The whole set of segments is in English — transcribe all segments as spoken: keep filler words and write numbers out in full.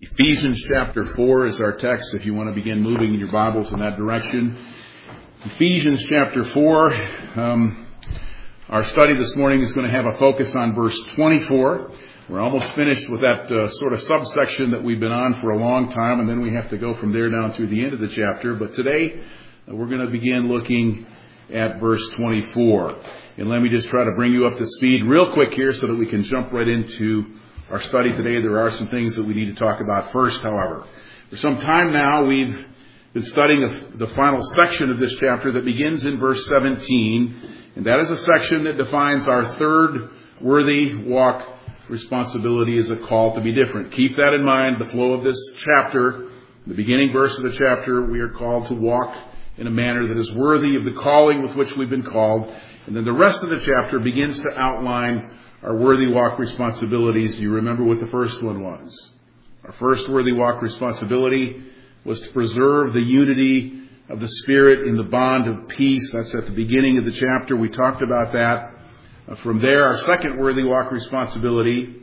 Ephesians chapter four is our text if you want to begin moving in your Bibles in that direction. Ephesians chapter four. Um, our study this morning is going to have a focus on verse twenty-four. We're almost finished with that uh, sort of subsection that we've been on for a long time, and then we have to go from there down through the end of the chapter. But today uh, we're going to begin looking at verse twenty-four. And let me just try to bring you up to speed real quick here so that we can jump right into our study today. There are some things that we need to talk about first, however. For some time now, we've been studying the final section of this chapter that begins in verse seventeen. And that is a section that defines our third worthy walk responsibility as a call to be different. Keep that in mind, the flow of this chapter. The beginning verse of the chapter, we are called to walk in a manner that is worthy of the calling with which we've been called. And then the rest of the chapter begins to outline our worthy walk responsibilities. Do you remember what the first one was? Our first worthy walk responsibility was to preserve the unity of the Spirit in the bond of peace. That's at the beginning of the chapter. We talked about that. Uh, from there, our second worthy walk responsibility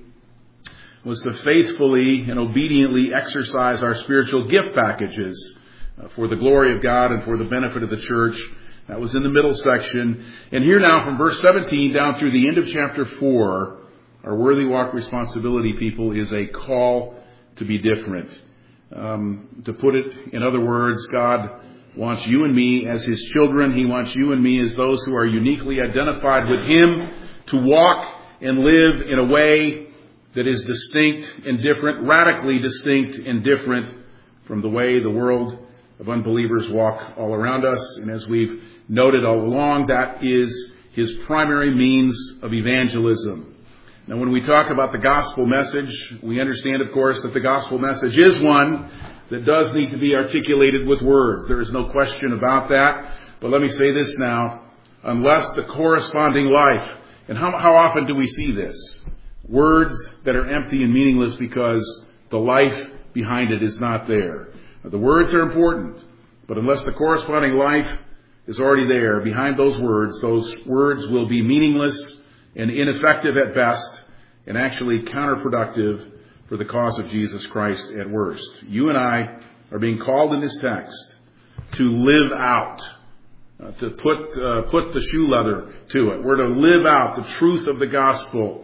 was to faithfully and obediently exercise our spiritual gift packages uh, for the glory of God and for the benefit of the church. That was in the middle section. And here now from verse seventeen down through the end of chapter four, our worthy walk responsibility, people, is a call to be different. Um, to put it in other words, God wants you and me as His children. He wants you and me as those who are uniquely identified with Him to walk and live in a way that is distinct and different, radically distinct and different from the way the world of unbelievers walk all around us. And as we've noted all along, that is His primary means of evangelism. Now, when we talk about the gospel message, we understand, of course, that the gospel message is one that does need to be articulated with words. There is no question about that. But let me say this now. Unless the corresponding life, and how, how often do we see this? Words that are empty and meaningless because the life behind it is not there. The words are important, but unless the corresponding life is already there behind those words, those words will be meaningless and ineffective at best and actually counterproductive for the cause of Jesus Christ at worst. You and I are being called in this text to live out, uh, to put uh, put the shoe leather to it. We're to live out the truth of the gospel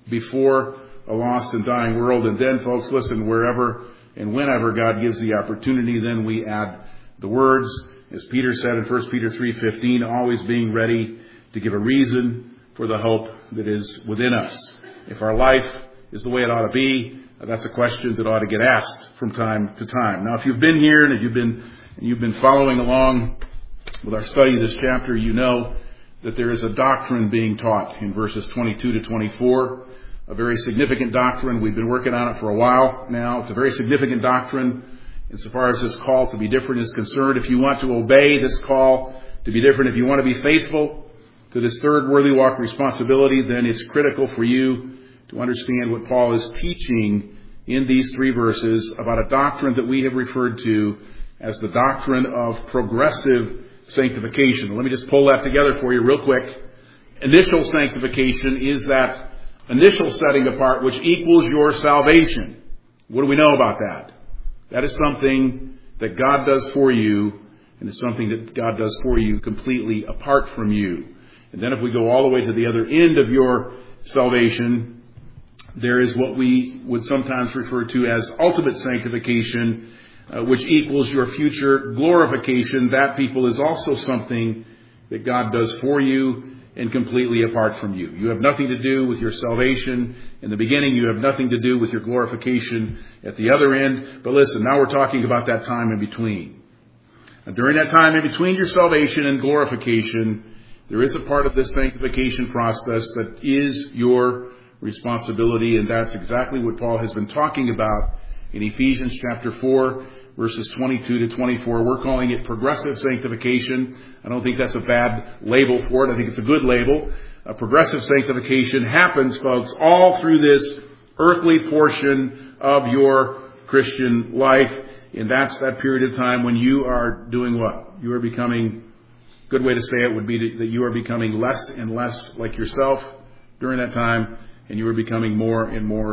before a lost and dying world. And then, folks, listen, wherever and whenever God gives the opportunity, then we add the words, as Peter said in First Peter three fifteen, always being ready to give a reason for the hope that is within us. If our life is the way it ought to be, that's a question that ought to get asked from time to time. Now, if you've been here and if you've been and you've been following along with our study of this chapter, you know that there is a doctrine being taught in verses twenty-two to twenty-four. A very significant doctrine. We've been working on it for a while now. It's a very significant doctrine insofar as this call to be different is concerned. If you want to obey this call to be different, if you want to be faithful to this third worthy walk responsibility, then it's critical for you to understand what Paul is teaching in these three verses about a doctrine that we have referred to as the doctrine of progressive sanctification. Let me just pull that together for you real quick. Initial sanctification is that initial setting apart which equals your salvation. What do we know about that? That is something that God does for you, and it's something that God does for you completely apart from you. And then if we go all the way to the other end of your salvation, there is what we would sometimes refer to as ultimate sanctification, uh, which equals your future glorification. That, people, is also something that God does for you and completely apart from you. You have nothing to do with your salvation in the beginning. You have nothing to do with your glorification at the other end. But listen, now we're talking about that time in between. And during that time in between your salvation and glorification, there is a part of this sanctification process that is your responsibility, and that's exactly what Paul has been talking about in Ephesians chapter four, verses twenty-two to twenty-four. We're calling it progressive sanctification. I don't think that's a bad label for it. I think it's a good label. A progressive sanctification happens, folks, all through this earthly portion of your Christian life. And that's that period of time when you are doing what? You are becoming, a good way to say it would be that you are becoming less and less like yourself during that time, and you are becoming more and more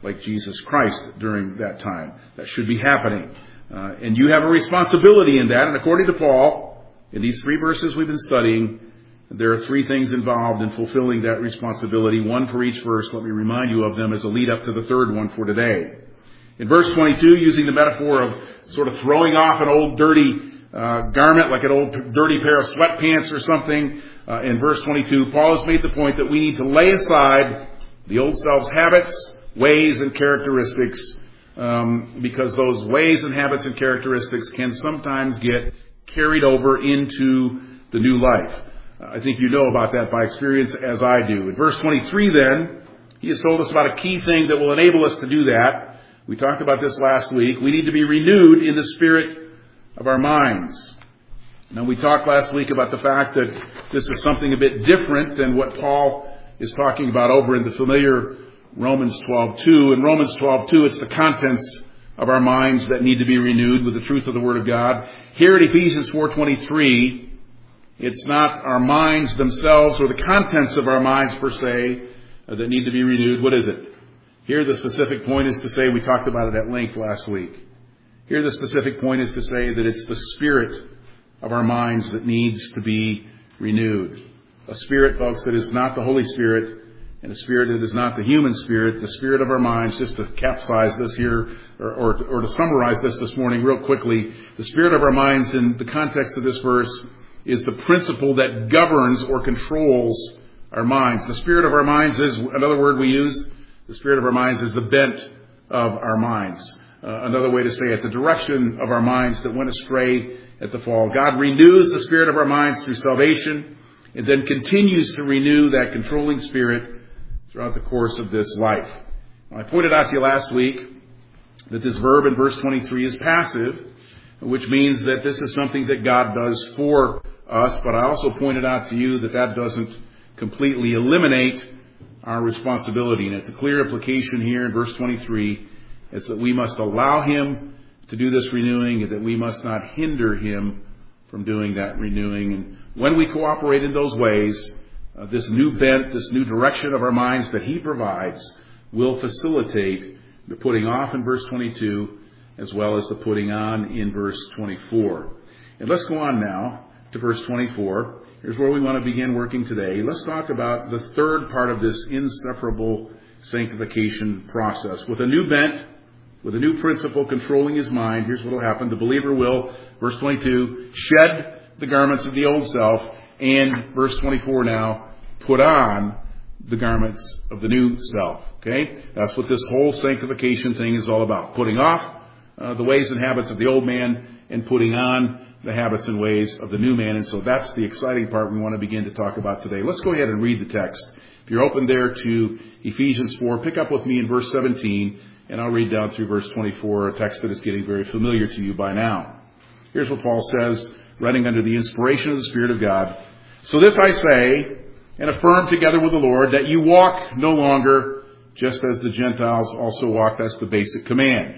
like Jesus Christ during that time. That should be happening. Uh, and you have a responsibility in that. And according to Paul, in these three verses we've been studying, there are three things involved in fulfilling that responsibility, one for each verse. Let me remind you of them as a lead up to the third one for today. In verse twenty-two, using the metaphor of sort of throwing off an old dirty uh, garment, like an old dirty pair of sweatpants or something, uh, in verse twenty-two, Paul has made the point that we need to lay aside the old self's habits, ways, and characteristics, um, because those ways and habits and characteristics can sometimes get carried over into the new life. Uh, I think you know about that by experience, as I do. In verse twenty-three then, he has told us about a key thing that will enable us to do that. We talked about this last week. We need to be renewed in the spirit of our minds. Now, we talked last week about the fact that this is something a bit different than what Paul is talking about over in the familiar Romans twelve two. In Romans twelve two, it's the contents of our minds that need to be renewed with the truth of the Word of God. Here at Ephesians four twenty-three, it's not our minds themselves or the contents of our minds per se uh, that need to be renewed. What is it? Here the specific point is to say, we talked about it at length last week. Here the specific point is to say that it's the spirit of our minds that needs to be renewed. A spirit, folks, that is not the Holy Spirit, and a spirit that is not the human spirit, the spirit of our minds, just to capsize this here, or, or, or to summarize this this morning real quickly, the spirit of our minds in the context of this verse is the principle that governs or controls our minds. The spirit of our minds is, another word we used, the spirit of our minds is the bent of our minds. Uh, another way to say it, the direction of our minds that went astray at the fall. God renews the spirit of our minds through salvation and then continues to renew that controlling spirit throughout the course of this life. Now, I pointed out to you last week that this verb in verse twenty-three is passive, which means that this is something that God does for us, but I also pointed out to you that that doesn't completely eliminate our responsibility. And the clear implication here in verse twenty-three is that we must allow Him to do this renewing and that we must not hinder Him from doing that renewing. And when we cooperate in those ways, uh, this new bent, this new direction of our minds that He provides will facilitate the putting off in verse twenty-two as well as the putting on in verse twenty-four. And let's go on now to verse twenty-four. Here's where we want to begin working today. Let's talk about the third part of this inseparable sanctification process. With a new bent, with a new principle controlling his mind, here's what will happen. The believer will, verse twenty-two, shed the garments of the old self, and verse twenty-four now, put on the garments of the new self. Okay? That's what this whole sanctification thing is all about. Putting off uh, the ways and habits of the old man and putting on the habits and ways of the new man. And so that's the exciting part we want to begin to talk about today. Let's go ahead and read the text. If you're open there to Ephesians four, pick up with me in verse seventeen, and I'll read down through verse twenty-four, a text that is getting very familiar to you by now. Here's what Paul says, writing under the inspiration of the Spirit of God. So this I say, and affirm together with the Lord, that you walk no longer just as the Gentiles also walk. That's the basic command.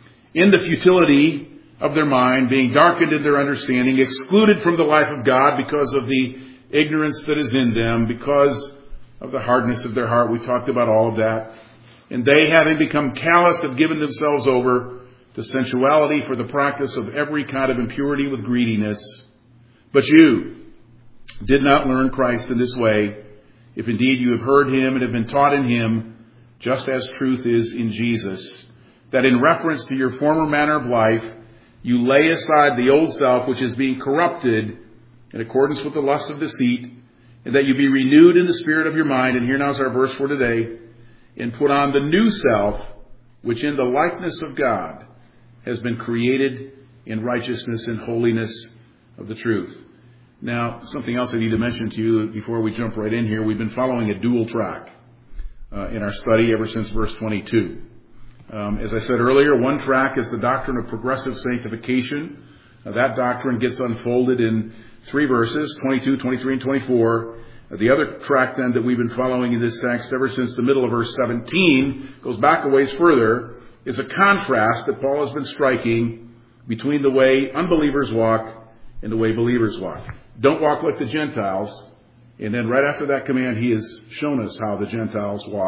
In the futility of their mind, being darkened in their understanding, excluded from the life of God because of the ignorance that is in them, because of the hardness of their heart. We talked about all of that. And they, having become callous, have given themselves over to sensuality for the practice of every kind of impurity with greediness. But you did not learn Christ in this way, if indeed you have heard Him and have been taught in Him, just as truth is in Jesus, that in reference to your former manner of life, you lay aside the old self, which is being corrupted in accordance with the lusts of deceit, and that you be renewed in the spirit of your mind. And here now is our verse for today. And put on the new self, which in the likeness of God has been created in righteousness and holiness of the truth. Now, something else I need to mention to you before we jump right in here. We've been following a dual track uh, in our study ever since verse twenty-two. Um, as I said earlier, one track is the doctrine of progressive sanctification. Uh, that doctrine gets unfolded in three verses, twenty-two, twenty-three, and twenty-four. Uh, the other track then that we've been following in this text ever since the middle of verse seventeen, goes back a ways further, is a contrast that Paul has been striking between the way unbelievers walk and the way believers walk. Don't walk like the Gentiles. And then right after that command, he has shown us how the Gentiles walk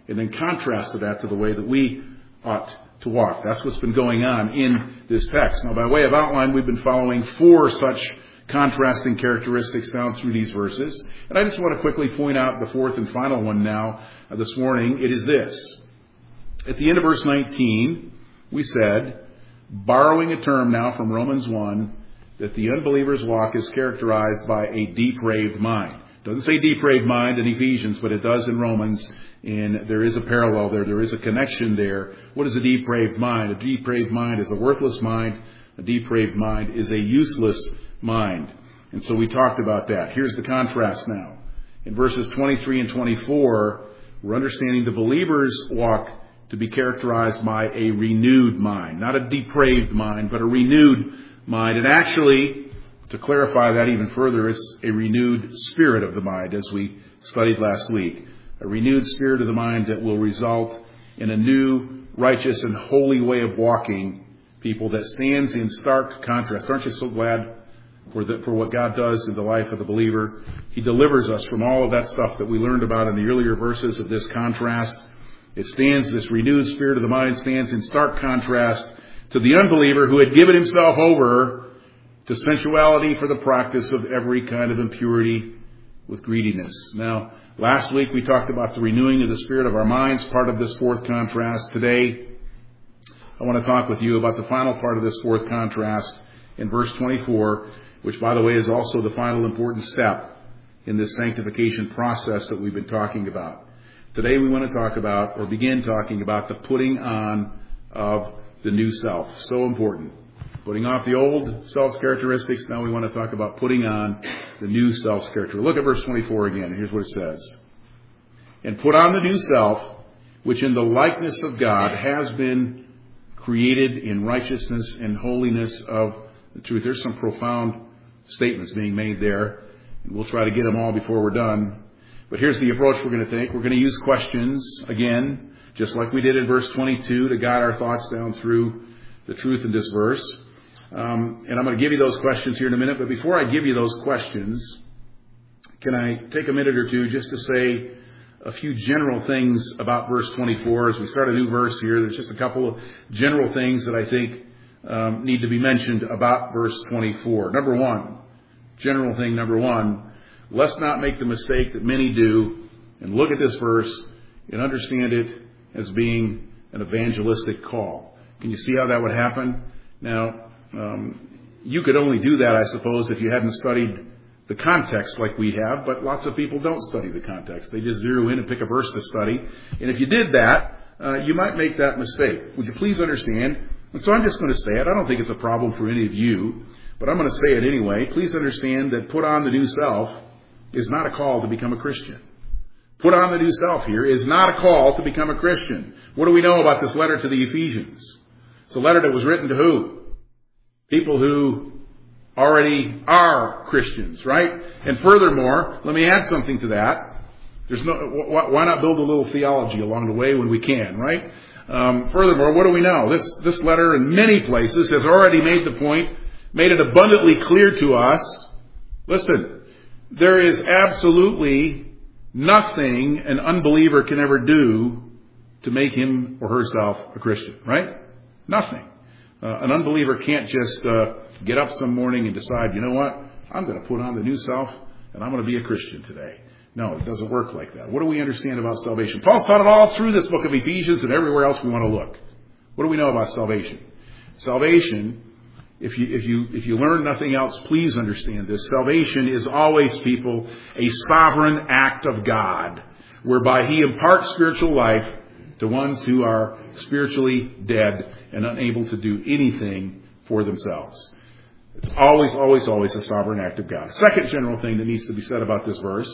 and then contrasted that to the way that we ought to walk. That's what's been going on in this text. Now, by way of outline, we've been following four such contrasting characteristics down through these verses. And I just want to quickly point out the fourth and final one now uh, this morning. It is this. At the end of verse nineteen, we said, borrowing a term now from Romans one, that the unbeliever's walk is characterized by a depraved mind. It doesn't say depraved mind in Ephesians, but it does in Romans. And there is a parallel there. There is a connection there. What is a depraved mind? A depraved mind is a worthless mind. A depraved mind is a useless mind. And so we talked about that. Here's the contrast now. In verses twenty-three and twenty-four, we're understanding the believer's walk to be characterized by a renewed mind. Not a depraved mind, but a renewed mind. And actually, to clarify that even further, it's a renewed spirit of the mind, as we studied last week. A renewed spirit of the mind that will result in a new, righteous, and holy way of walking, people, that stands in stark contrast. Aren't you so glad for the, for what God does in the life of the believer? He delivers us from all of that stuff that we learned about in the earlier verses of this contrast. It stands, this renewed spirit of the mind stands in stark contrast to the unbeliever who had given himself over to sensuality for the practice of every kind of impurity with greediness. Now, last week we talked about the renewing of the spirit of our minds, part of this fourth contrast. Today, I want to talk with you about the final part of this fourth contrast in verse twenty-four, which, by the way, is also the final important step in this sanctification process that we've been talking about. Today we want to talk about, or begin talking about, the putting on of the new self. So important. Putting off the old self's characteristics. Now we want to talk about putting on the new self's character. Look at verse twenty-four again. Here's what it says. And put on the new self, which in the likeness of God has been created in righteousness and holiness of the truth. There's some profound statements being made there. And we'll try to get them all before we're done. But here's the approach we're going to take. We're going to use questions again, just like we did in verse twenty-two, to guide our thoughts down through the truth in this verse. Um, and I'm going to give you those questions here in a minute. But before I give you those questions, can I take a minute or two just to say a few general things about verse twenty-four? As we start a new verse here, there's just a couple of general things that I think um, need to be mentioned about verse twenty-four. Number one, general thing number one, let's not make the mistake that many do and look at this verse and understand it as being an evangelistic call. Can you see how that would happen? Now, um, you could only do that, I suppose, if you hadn't studied the context like we have, but lots of people don't study the context. They just zero in and pick a verse to study. And if you did that, uh, you might make that mistake. Would you please understand? And so I'm just going to say it. I don't think it's a problem for any of you, but I'm going to say it anyway. Please understand that put on the new self is not a call to become a Christian. Put on the new self here is not a call to become a Christian. What do we know about this letter to the Ephesians? It's a letter that was written to who? People who already are Christians, right? And furthermore, let me add something to that. There's no, why not build a little theology along the way when we can, right? Um, furthermore, what do we know? This, this letter in many places has already made the point, made it abundantly clear to us. Listen, there is absolutely nothing an unbeliever can ever do to make him or herself a Christian, right? Nothing. Uh, an unbeliever can't just uh, get up some morning and decide, you know what, I'm going to put on the new self and I'm going to be a Christian today. No, it doesn't work like that. What do we understand about salvation? Paul's taught it all through this book of Ephesians and everywhere else we want to look. What do we know about salvation? Salvation, if you if you if you learn nothing else, please understand this. Salvation is always, people, a sovereign act of God, whereby He imparts spiritual life to ones who are spiritually dead and unable to do anything for themselves. It's always, always, always a sovereign act of God. Second general thing that needs to be said about this verse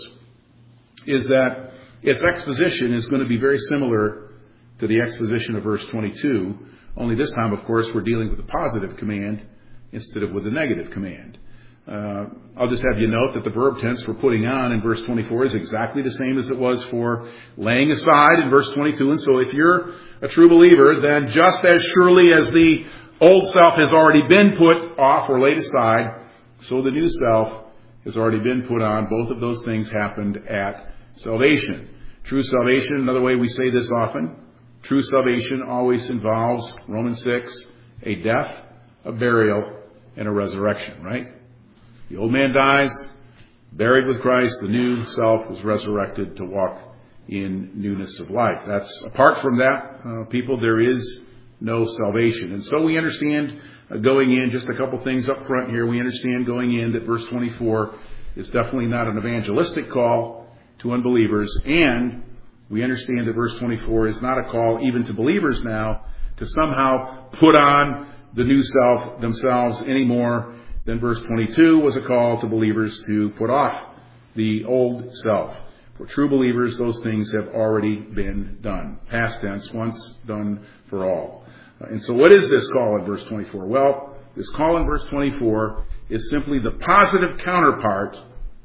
is that its exposition is going to be very similar to the exposition of verse twenty-two, only this time, of course, we're dealing with a positive command instead of with a negative command. Uh, I'll just have you note that the verb tense for putting on in verse twenty-four is exactly the same as it was for laying aside in verse twenty-two. And so if you're a true believer, then just as surely as the old self has already been put off or laid aside, so the new self has already been put on. Both of those things happened at salvation. True salvation, another way we say this often, true salvation always involves, Romans six, a death, a burial, and a resurrection, right? The old man dies, buried with Christ, the new self is resurrected to walk in newness of life. That's, apart from that, uh, people, there is no salvation. And so we understand uh, going in, just a couple things up front here, we understand going in that verse twenty-four is definitely not an evangelistic call to unbelievers, and we understand that verse twenty-four is not a call even to believers now to somehow put on the new self themselves any more than verse twenty-two was a call to believers to put off the old self. For true believers, those things have already been done. Past tense, once done for all. And so what is this call in verse twenty-four? Well, this call in verse twenty-four is simply the positive counterpart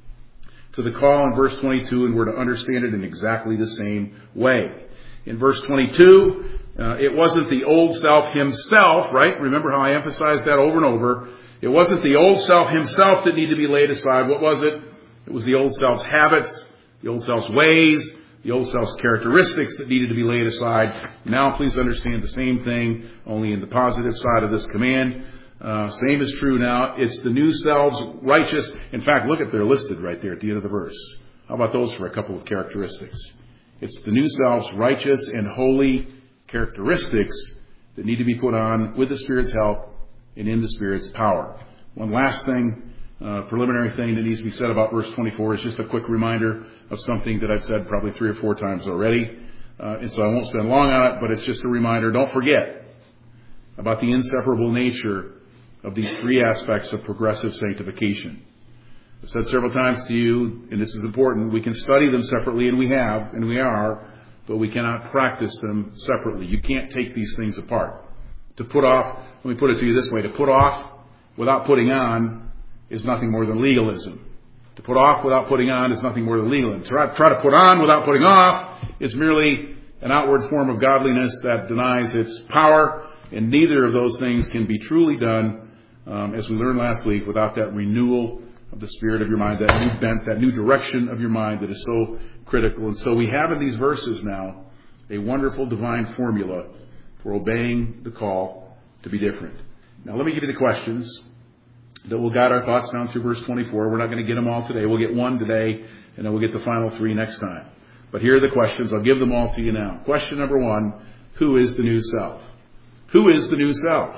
to the call in verse twenty-two, and we're to understand it in exactly the same way. In verse twenty-two, uh, it wasn't the old self himself, right? Remember how I emphasized that over and over. It wasn't the old self himself that needed to be laid aside. What was it? It was the old self's habits, the old self's ways, the old self's characteristics that needed to be laid aside. Now please understand the same thing, only in the positive side of this command. Uh, same is true now. It's the new selves, righteous. In fact, look at, they're listed right there at the end of the verse. How about those for a couple of characteristics? It's the new selves, righteous and holy characteristics that need to be put on with the Spirit's help and in the Spirit's power. One last thing, uh, preliminary thing that needs to be said about verse twenty-four is just a quick reminder of something that I've said probably three or four times already. Uh, and so I won't spend long on it, but it's just a reminder. Don't forget about the inseparable nature of these three aspects of progressive sanctification. I've said several times to you, and this is important, we can study them separately, and we have, and we are, but we cannot practice them separately. You can't take these things apart. To put off, let me put it to you this way, to put off without putting on is nothing more than legalism. To put off without putting on is nothing more than legalism. To try, try to put on without putting off is merely an outward form of godliness that denies its power, and neither of those things can be truly done, um, as we learned last week, without that renewal of the spirit of your mind, that new bent, that new direction of your mind that is so critical. And so we have in these verses now a wonderful divine formula for obeying the call to be different. Now let me give you the questions that will guide our thoughts down through verse twenty-four. We're not going to get them all today. We'll get one today, and then we'll get the final three next time. But here are the questions. I'll give them all to you now. Question number one, who is the new self? Who is the new self?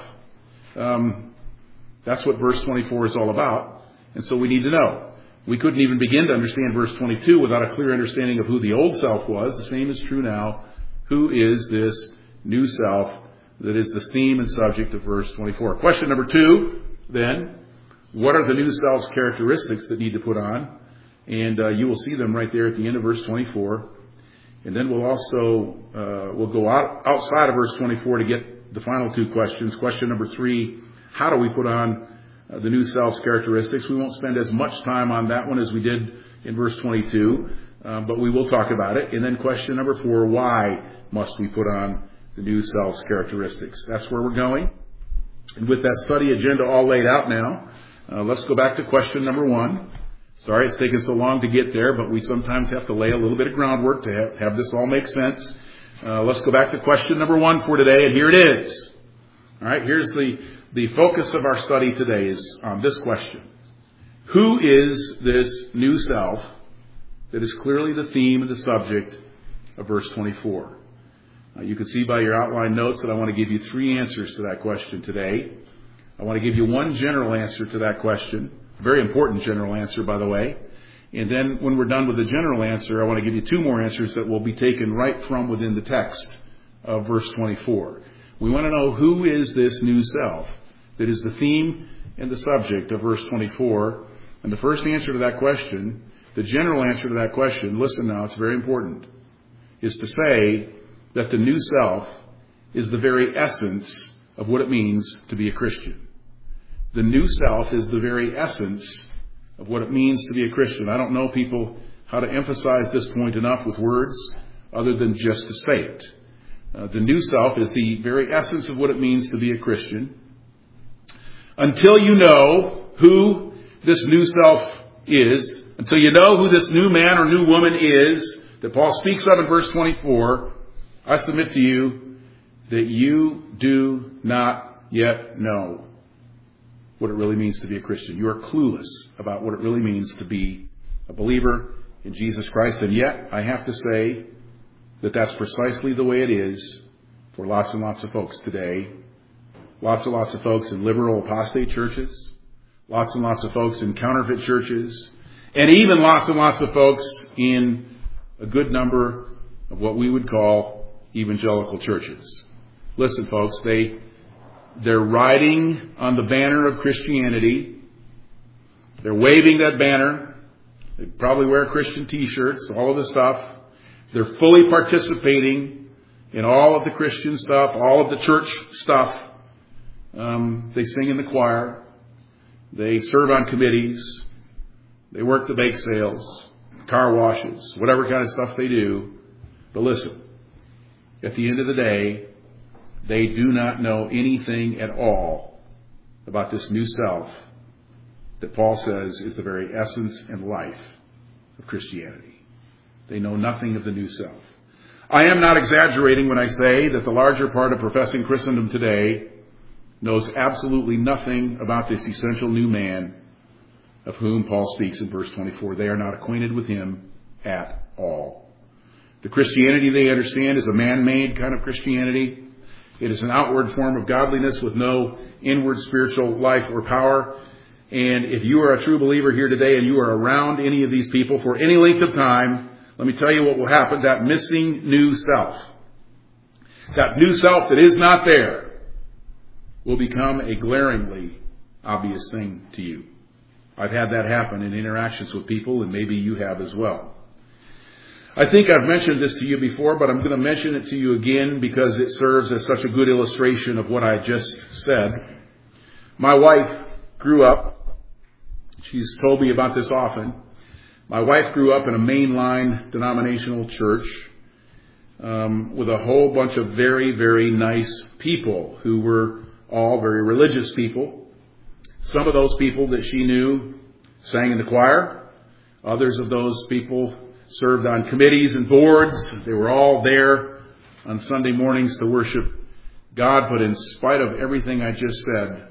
Um, that's what verse twenty-four is all about. And so we need to know. We couldn't even begin to understand verse twenty-two without a clear understanding of who the old self was. The same is true now. Who is this new self that is the theme and subject of verse twenty-four? Question number two, then, what are the new self's characteristics that need to put on? And uh, you will see them right there at the end of verse twenty-four. And then we'll also, uh, we'll go out, outside of verse twenty-four to get the final two questions. Question number three, how do we put on uh, the new self's characteristics? We won't spend as much time on that one as we did in verse twenty-two, uh, but we will talk about it. And then question number four, why must we put on the new self's characteristics? That's where we're going. And with that study agenda all laid out now, uh, let's go back to question number one. Sorry it's taken so long to get there, but we sometimes have to lay a little bit of groundwork to have, have this all make sense. Uh, let's go back to question number one for today, and here it is. All right, here's the, the focus of our study today is on this question. Who is this new self that is clearly the theme and the subject of verse twenty-four? Uh, you can see by your outline notes that I want to give you three answers to that question today. I want to give you one general answer to that question. A very important general answer, by the way. And then when we're done with the general answer, I want to give you two more answers that will be taken right from within the text of verse twenty-four. We want to know who is this new self that is the theme and the subject of verse twenty-four. And the first answer to that question, the general answer to that question, listen now, it's very important, is to say that the new self is the very essence of what it means to be a Christian. The new self is the very essence of what it means to be a Christian. I don't know people how to emphasize this point enough with words other than just to say it. Uh, the new self is the very essence of what it means to be a Christian. Until you know who this new self is, until you know who this new man or new woman is that Paul speaks of in verse twenty-four, I submit to you that you do not yet know what it really means to be a Christian. You are clueless about what it really means to be a believer in Jesus Christ. And yet, I have to say that that's precisely the way it is for lots and lots of folks today. Lots and lots of folks in liberal apostate churches. Lots and lots of folks in counterfeit churches. And even lots and lots of folks in a good number of what we would call evangelical churches. Listen, folks, they, they're riding on the banner of Christianity. They're waving that banner. They probably wear Christian t-shirts, all of the stuff. They're fully participating in all of the Christian stuff, all of the church stuff. Um, they sing in the choir. They serve on committees. They work the bake sales, car washes, whatever kind of stuff they do. But listen, at the end of the day, they do not know anything at all about this new self that Paul says is the very essence and life of Christianity. They know nothing of the new self. I am not exaggerating when I say that the larger part of professing Christendom today knows absolutely nothing about this essential new man of whom Paul speaks in verse twenty-four. They are not acquainted with him at all. The Christianity they understand is a man-made kind of Christianity. It is an outward form of godliness with no inward spiritual life or power. And if you are a true believer here today and you are around any of these people for any length of time, let me tell you what will happen. That missing new self, that new self that is not there, will become a glaringly obvious thing to you. I've had that happen in interactions with people, and maybe you have as well. I think I've mentioned this to you before, but I'm going to mention it to you again because it serves as such a good illustration of what I just said. My wife grew up, she's told me about this often, my wife grew up in a mainline denominational church um, with a whole bunch of very, very nice people who were all very religious people. Some of those people that she knew sang in the choir. Others of those people served on committees and boards. They were all there on Sunday mornings to worship God. But in spite of everything I just said,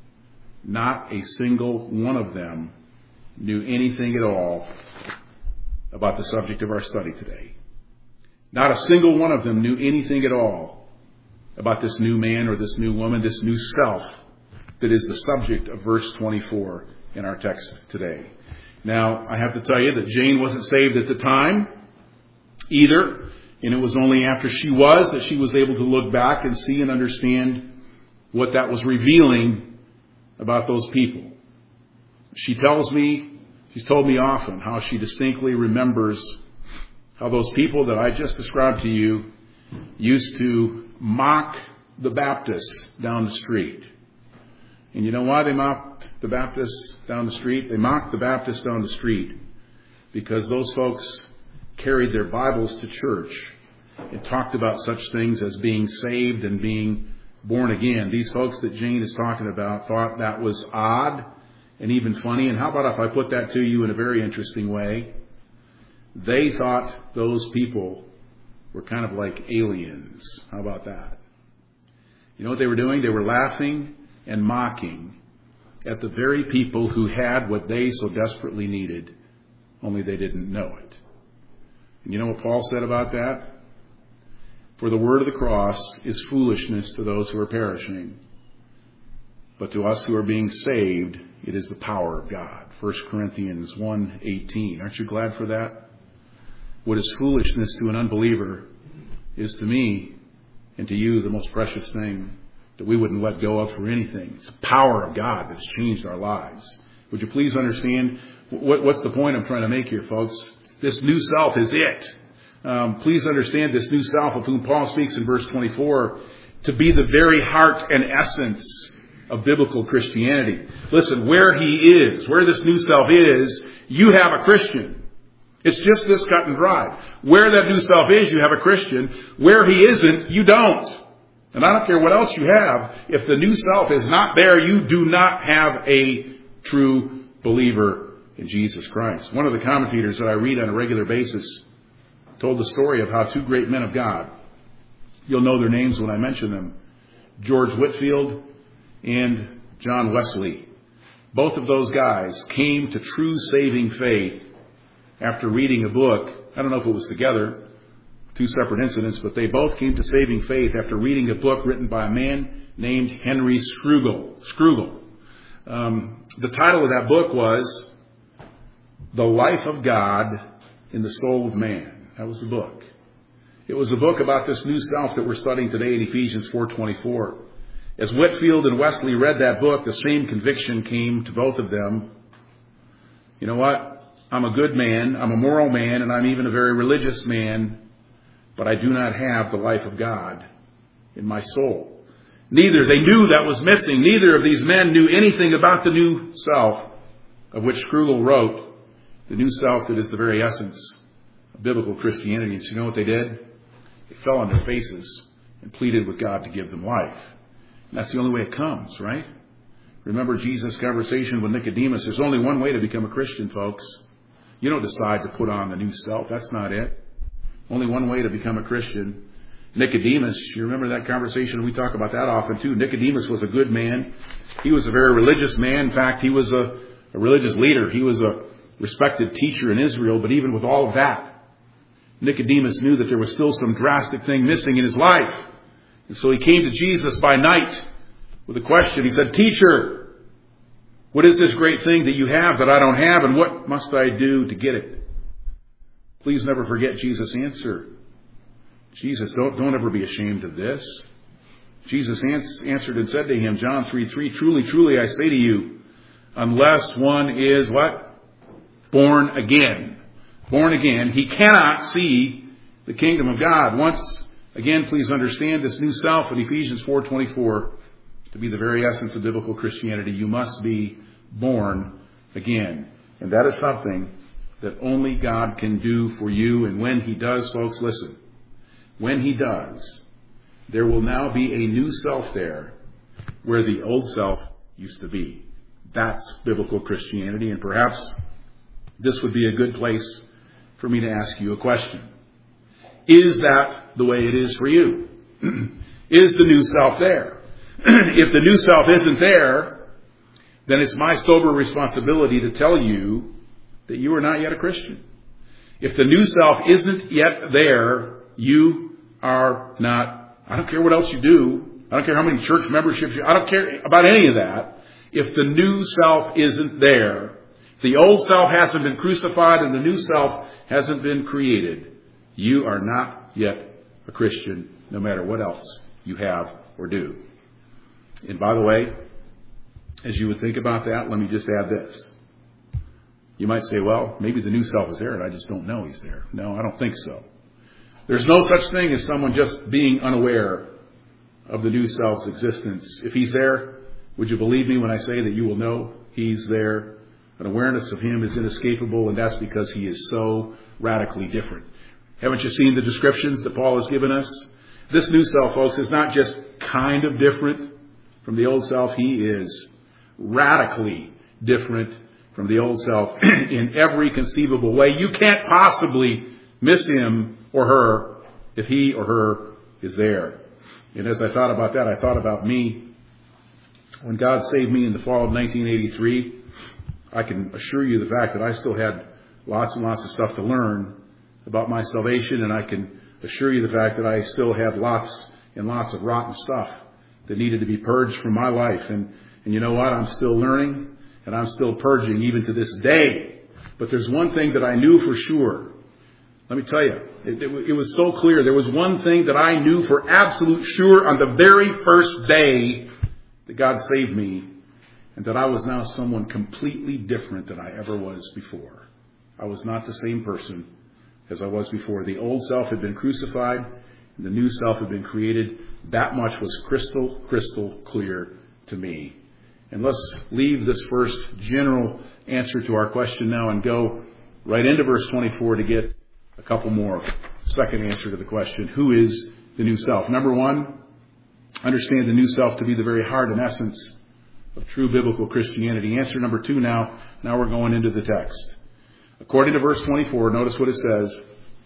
not a single one of them knew anything at all about the subject of our study today. Not a single one of them knew anything at all about this new man or this new woman, this new self that is the subject of verse twenty-four in our text today. Now, I have to tell you that Jane wasn't saved at the time either, and it was only after she was that she was able to look back and see and understand what that was revealing about those people. She tells me, she's told me often how she distinctly remembers how those people that I just described to you used to mock the Baptists down the street. And you know why they mocked the Baptists down the street? They mocked the Baptists down the street because those folks carried their Bibles to church and talked about such things as being saved and being born again. These folks that Jane is talking about thought that was odd and even funny. And how about if I put that to you in a very interesting way? They thought those people were kind of like aliens. How about that? You know what they were doing? They were laughing and mocking at the very people who had what they so desperately needed, only they didn't know it. And you know what Paul said about that? For the word of the cross is foolishness to those who are perishing, but to us who are being saved, it is the power of God. First Corinthians one eighteen. Aren't you glad for that? What is foolishness to an unbeliever is to me and to you the most precious thing that we wouldn't let go of for anything. It's the power of God that's changed our lives. Would you please understand what, what's the point I'm trying to make here, folks? This new self is it. Um, please understand this new self of whom Paul speaks in verse twenty-four to be the very heart and essence of biblical Christianity. Listen, where he is, where this new self is, you have a Christian. It's just this cut and dry. Where that new self is, you have a Christian. Where he isn't, you don't. And I don't care what else you have. If the new self is not there, you do not have a true believer in Jesus Christ. One of the commentators that I read on a regular basis told the story of how two great men of God, you'll know their names when I mention them, George Whitefield and John Wesley. Both of those guys came to true saving faith after reading a book. I don't know if it was together, two separate incidents, but they both came to saving faith after reading a book written by a man named Henry Scrugel. Scrugel. Um, the title of that book was The Life of God in the Soul of Man. That was the book. It was a book about this new self that we're studying today in Ephesians four twenty-four. As Whitefield and Wesley read that book, the same conviction came to both of them. You know what? I'm a good man, I'm a moral man, and I'm even a very religious man, but I do not have the life of God in my soul. Neither, they knew that was missing. Neither of these men knew anything about the new self of which Scrugel wrote, the new self that is the very essence of biblical Christianity. And so you know what they did? They fell on their faces and pleaded with God to give them life. And that's the only way it comes, right? Remember Jesus' conversation with Nicodemus. There's only one way to become a Christian, folks. You don't decide to put on the new self. That's not it. Only one way to become a Christian. Nicodemus, you remember that conversation? We talk about that often too. Nicodemus was a good man. He was a very religious man. In fact, he was a, a religious leader. He was a respected teacher in Israel. But even with all of that, Nicodemus knew that there was still some drastic thing missing in his life. And so he came to Jesus by night with a question. He said, "Teacher, what is this great thing that you have that I don't have, and what must I do to get it?" Please never forget Jesus' answer. Jesus, don't, don't ever be ashamed of this. Jesus ans- answered and said to him, John three three, "Truly, truly, I say to you, unless one is" what? Born again. Born again. He cannot see the kingdom of God. Once again, please understand this new self in Ephesians four twenty-four to be the very essence of biblical Christianity. You must be born again. And that is something that only God can do for you. And when He does, folks, listen. When He does, there will now be a new self there where the old self used to be. That's biblical Christianity. And perhaps this would be a good place for me to ask you a question. Is that the way it is for you? Is the new self there? If the new self isn't there, then it's my sober responsibility to tell you that you are not yet a Christian. If the new self isn't yet there, you are not. I don't care what else you do. I don't care how many church memberships you, I don't care about any of that. If the new self isn't there, the old self hasn't been crucified and the new self hasn't been created, you are not yet a Christian, no matter what else you have or do. And by the way, as you would think about that, let me just add this. You might say, well, maybe the new self is there and I just don't know he's there. No, I don't think so. There's no such thing as someone just being unaware of the new self's existence. If he's there, would you believe me when I say that you will know he's there? An awareness of him is inescapable, and that's because he is so radically different. Haven't you seen the descriptions that Paul has given us? This new self, folks, is not just kind of different from the old self. He is radically different from the old self in every conceivable way. You can't possibly miss him or her if he or her is there. And as I thought about that, I thought about me. When God saved me in the fall of nineteen eighty-three, I can assure you the fact that I still had lots and lots of stuff to learn about my salvation, and I can assure you the fact that I still had lots and lots of rotten stuff that needed to be purged from my life. And, and you know what? I'm still learning, and I'm still purging even to this day. But there's one thing that I knew for sure. Let me tell you, it, it, it was so clear. There was one thing that I knew for absolute sure on the very first day that God saved me, and that I was now someone completely different than I ever was before. I was not the same person as I was before. The old self had been crucified, and the new self had been created. That much was crystal, crystal clear to me. And let's leave this first general answer to our question now and go right into verse twenty-four to get a couple more. Second answer to the question, who is the new self? Number one, understand the new self to be the very heart and essence of true biblical Christianity. Answer number two now. Now we're going into the text. According to verse twenty-four, notice what it says.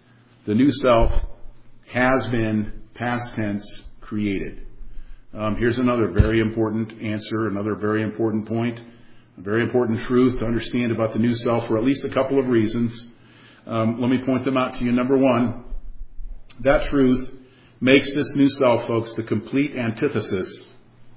the new self has been, past tense, created. Um, here's another very important answer, another very important point, a very important truth to understand about the new self for at least a couple of reasons. Um, let me point them out to you. Number one, that truth makes this new self, folks, the complete antithesis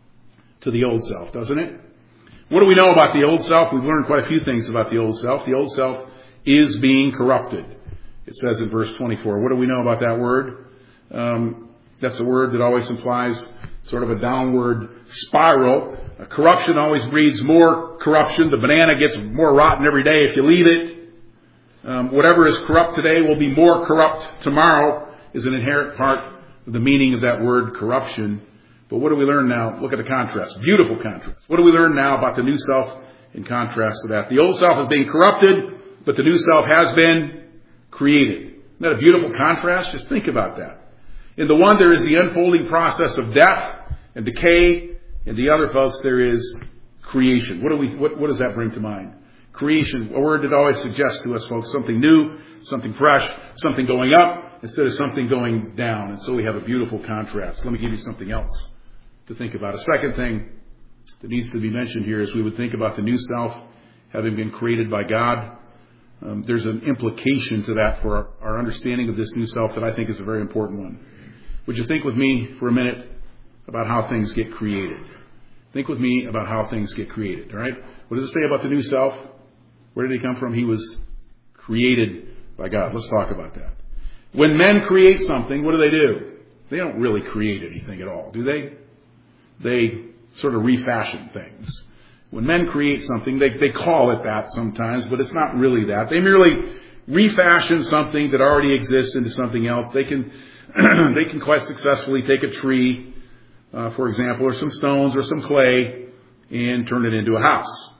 to the old self, doesn't it? What do we know about the old self? We've learned quite a few things about the old self. The old self is being corrupted. It says in verse twenty-four. What do we know about that word? Um, that's a word that always implies sort of a downward spiral. Uh, corruption always breeds more corruption. The banana gets more rotten every day if you leave it. Um, whatever is corrupt today will be more corrupt tomorrow is an inherent part of the meaning of that word corruption. But what do we learn now? Look at the contrast. Beautiful contrast. What do we learn now about the new self in contrast to that? The old self is being corrupted, but the new self has been created. Isn't that a beautiful contrast? Just think about that. In the one, there is the unfolding process of death and decay. In the other, folks, there is creation. What do we? What, what does that bring to mind? Creation, a word that always suggests to us, folks, something new, something fresh, something going up instead of something going down. And so we have a beautiful contrast. Let me give you something else to think about. A second thing that needs to be mentioned here is we would think about the new self having been created by God. Um, there's an implication to that for our, our understanding of this new self that I think is a very important one. Would you think with me for a minute about how things get created? Think with me about how things get created, all right? What does it say about the new self? Where did he come from? He was created by God. Let's talk about that. When men create something, what do they do? They don't really create anything at all, do they? They sort of refashion things. When men create something, they, they call it that sometimes, but it's not really that. They merely refashion something that already exists into something else. They can they can quite successfully take a tree, uh, for example, or some stones or some clay, and turn it into a house.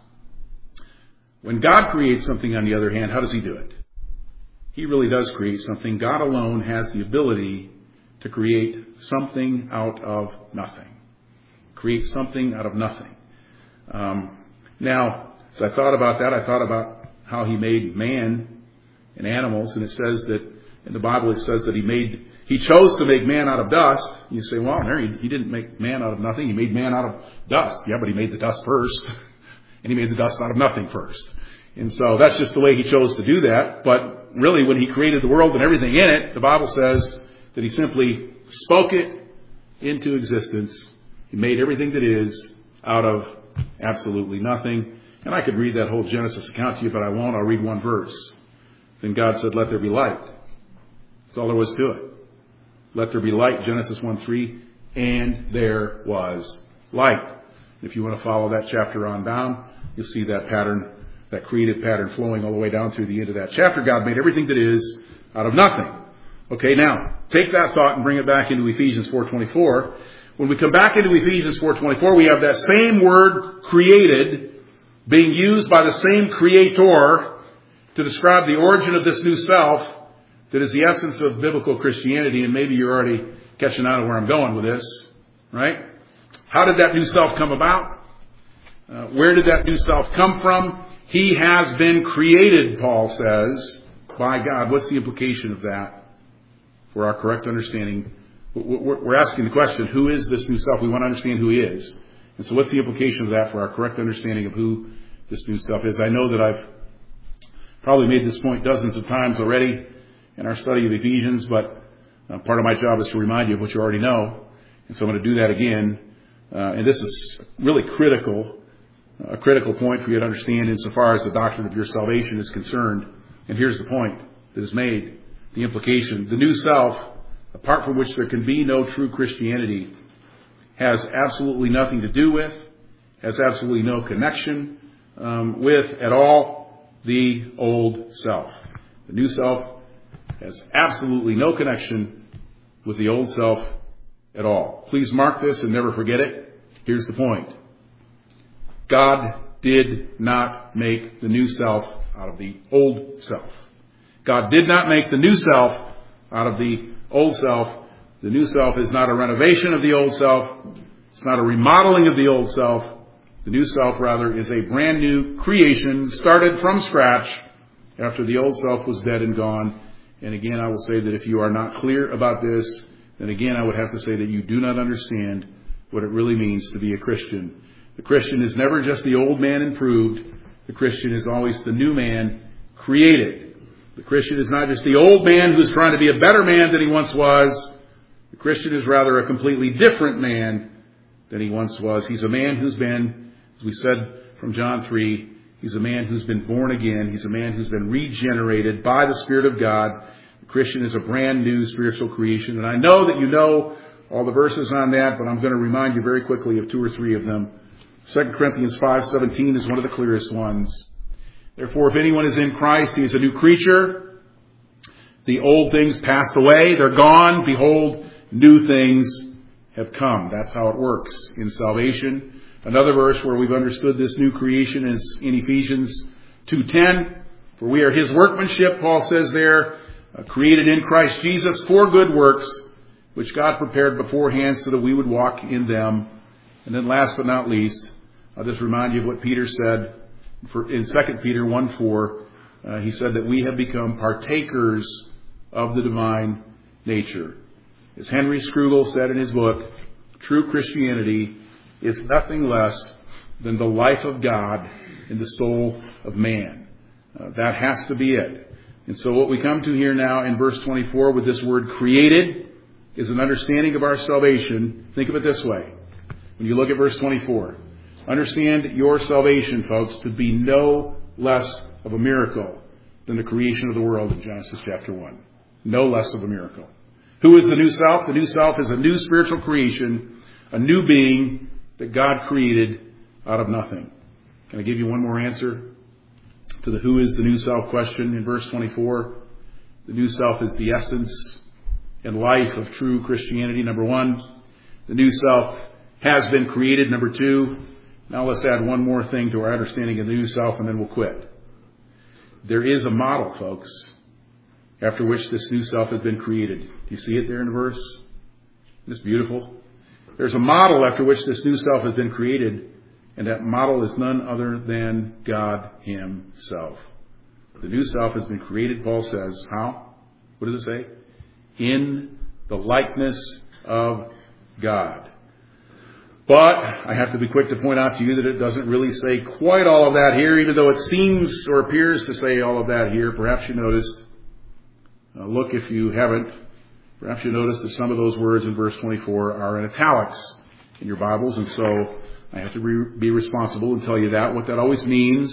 When God creates something, on the other hand, how does he do it? He really does create something. God alone has the ability to create something out of nothing. Create something out of nothing. Um, now, as I thought about that, I thought about how he made man and animals, and it says that in the Bible it says that he made, he chose to make man out of dust. You say, well, there he, he didn't make man out of nothing. He made man out of dust. Yeah, but he made the dust first, and he made the dust out of nothing first. And so that's just the way he chose to do that. But really, when he created the world and everything in it, the Bible says that he simply spoke it into existence. He made everything that is out of absolutely nothing. And I could read that whole Genesis account to you, but I won't. I'll read one verse. Then God said, let there be light. That's all there was to it. Let there be light, Genesis one three, and there was light. If you want to follow that chapter on down, you'll see that pattern, that creative pattern flowing all the way down through the end of that chapter. God made everything that is out of nothing. Okay, now, take that thought and bring it back into Ephesians four twenty-four. When we come back into Ephesians four twenty-four, we have that same word, created, being used by the same creator to describe the origin of this new self that is the essence of biblical Christianity. And maybe you're already catching on to where I'm going with this, right? How did that new self come about? Uh, where did that new self come from? He has been created, Paul says, by God. What's the implication of that for our correct understanding? We're asking the question, who is this new self? We want to understand who he is. And so what's the implication of that for our correct understanding of who this new self is? I know that I've probably made this point dozens of times already in our study of Ephesians, but uh, part of my job is to remind you of what you already know. And so I'm going to do that again. Uh, and this is really critical, a critical point for you to understand insofar as the doctrine of your salvation is concerned. And here's the point that is made, the implication. The new self, apart from which there can be no true Christianity, has absolutely nothing to do with, has absolutely no connection um, with at all the old self. The new self has absolutely no connection with the old self at all. Please mark this and never forget it. Here's the point. God did not make the new self out of the old self. God did not make the new self out of the old self. The new self is not a renovation of the old self. It's not a remodeling of the old self. The new self, rather, is a brand new creation started from scratch after the old self was dead and gone And again, I will say that if you are not clear about this, then again, I would have to say that you do not understand what it really means to be a Christian. The Christian is never just the old man improved. The Christian is always the new man created. The Christian is not just the old man who's trying to be a better man than he once was. The Christian is rather a completely different man than he once was. He's a man who's been, as we said from John three, he's a man who's been born again. He's a man who's been regenerated by the Spirit of God. The Christian is a brand new spiritual creation. And I know that you know all the verses on that, but I'm going to remind you very quickly of two or three of them. Second Corinthians five seventeen is one of the clearest ones. Therefore, if anyone is in Christ, he is a new creature. The old things passed away. They're gone. Behold, new things have come. That's how it works in salvation. Another verse where we've understood this new creation is in Ephesians two ten. For we are his workmanship, Paul says there, uh, created in Christ Jesus for good works, which God prepared beforehand so that we would walk in them. And then last but not least, I'll just remind you of what Peter said for, in Second Peter one four. Uh, he said that we have become partakers of the divine nature. As Henry Scrugel said in his book, true Christianity is nothing less than the life of God in the soul of man. Uh, that has to be it. And so what we come to here now in verse twenty-four with this word created is an understanding of our salvation. Think of it this way. When you look at verse twenty-four, understand your salvation, folks, to be no less of a miracle than the creation of the world in Genesis chapter one. No less of a miracle. Who is the new self? The new self is a new spiritual creation, a new being that God created out of nothing. Can I give you one more answer to the who is the new self question in verse twenty-four? The new self is the essence and life of true Christianity, number one. The new self has been created, number two. Now let's add one more thing to our understanding of the new self and then we'll quit. There is a model, folks, after which this new self has been created. Do you see it there in the verse? It's beautiful. There's a model after which this new self has been created, and that model is none other than God himself. The new self has been created, Paul says. How? What does it say? In the likeness of God. But I have to be quick to point out to you that it doesn't really say quite all of that here, even though it seems or appears to say all of that here. Perhaps you noticed. Uh, look, if you haven't, perhaps you noticed that some of those words in verse twenty-four are in italics in your Bibles, and so I have to re- be responsible and tell you that. What that always means,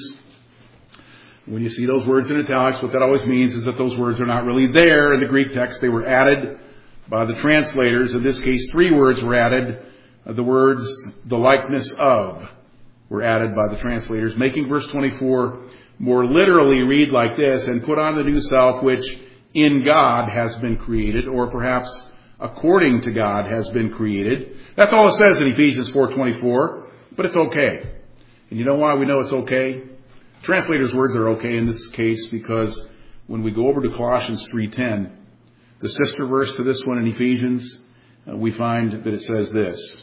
when you see those words in italics, what that always means is that those words are not really there in the Greek text. They were added by the translators. In this case, three words were added. Uh, the words, the likeness of, were added by the translators, making verse twenty-four more literally read like this, and put on the new self, which in God has been created, or perhaps according to God has been created. That's all it says in Ephesians four twenty-four, but it's okay. And you know why we know it's okay? Translators' words are okay in this case because when we go over to Colossians three ten, the sister verse to this one in Ephesians, uh, we find that it says this,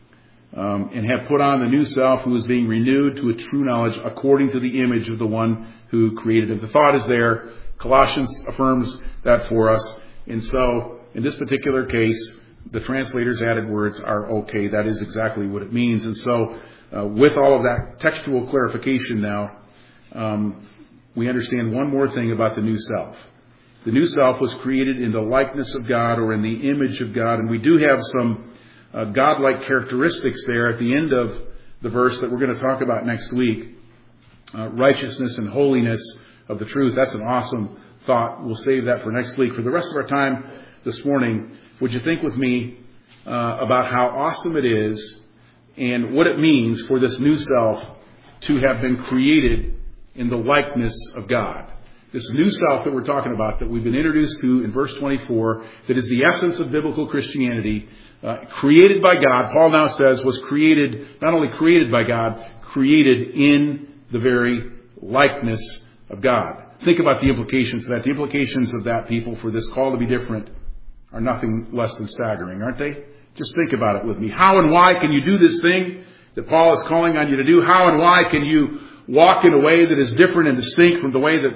um, and have put on the new self who is being renewed to a true knowledge according to the image of the one who created it. The thought is there. Colossians affirms that for us. And so, in this particular case, the translators' added words are okay. That is exactly what it means. And so, uh, with all of that textual clarification now, um, we understand one more thing about the new self. The new self was created in the likeness of God, or in the image of God. And we do have some uh, godlike characteristics there at the end of the verse that we're going to talk about next week. Uh, righteousness and holiness of the truth. That's an awesome thought. We'll save that for next week. For the rest of our time this morning, would you think with me uh, about how awesome it is and what it means for this new self to have been created in the likeness of God. This new self that we're talking about, that we've been introduced to in verse twenty-four, that is the essence of biblical Christianity, uh, created by God, Paul now says, was created, not only created by God, created in the very likeness of God. Think about the implications of that. The implications of that, people, for this call to be different are nothing less than staggering, aren't they? Just think about it with me. How and why can you do this thing that Paul is calling on you to do? How and why can you walk in a way that is different and distinct from the way that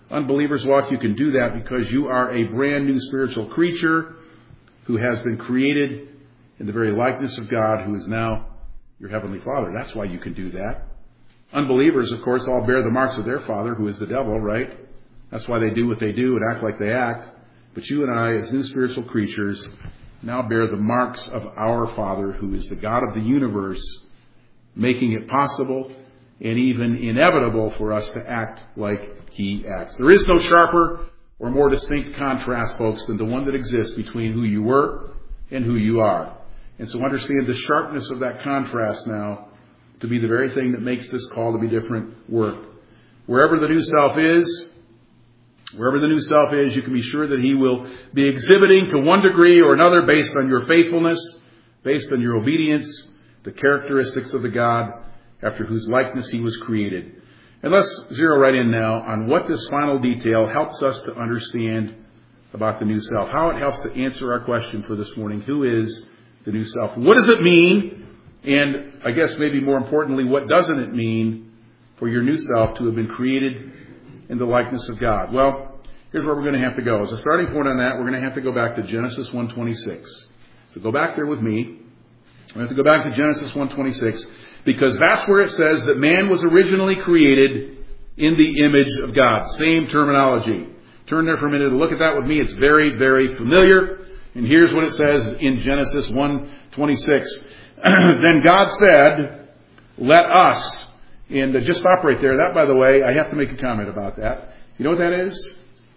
unbeliever's walk, you can do that because you are a brand new spiritual creature who has been created in the very likeness of God, who is now your heavenly Father. That's why you can do that. Unbelievers, of course, all bear the marks of their father, who is the devil, right? That's why they do what they do and act like they act. But you and I, as new spiritual creatures, now bear the marks of our Father, who is the God of the universe, making it possible and even inevitable for us to act like He acts. There is no sharper or more distinct contrast, folks, than the one that exists between who you were and who you are. And so understand the sharpness of that contrast now to be the very thing that makes this call to be different work. Wherever the new self is, wherever the new self is, you can be sure that he will be exhibiting to one degree or another, based on your faithfulness, based on your obedience, the characteristics of the God after whose likeness he was created. And let's zero right in now on what this final detail helps us to understand about the new self, how it helps to answer our question for this morning: who is the new self? What does it mean? And I guess maybe more importantly, what doesn't it mean for your new self to have been created in the likeness of God? Well, here's where we're going to have to go. As a starting point on that, we're going to have to go back to Genesis one twenty-six. So go back there with me. We have to go back to Genesis one twenty-six, because that's where it says that man was originally created in the image of God. Same terminology. Turn there for a minute and look at that with me. It's very, very familiar. And here's what it says in Genesis one twenty-six. Then God said, let us. And uh, just stop right there. That, by the way, I have to make a comment about that. You know what that is?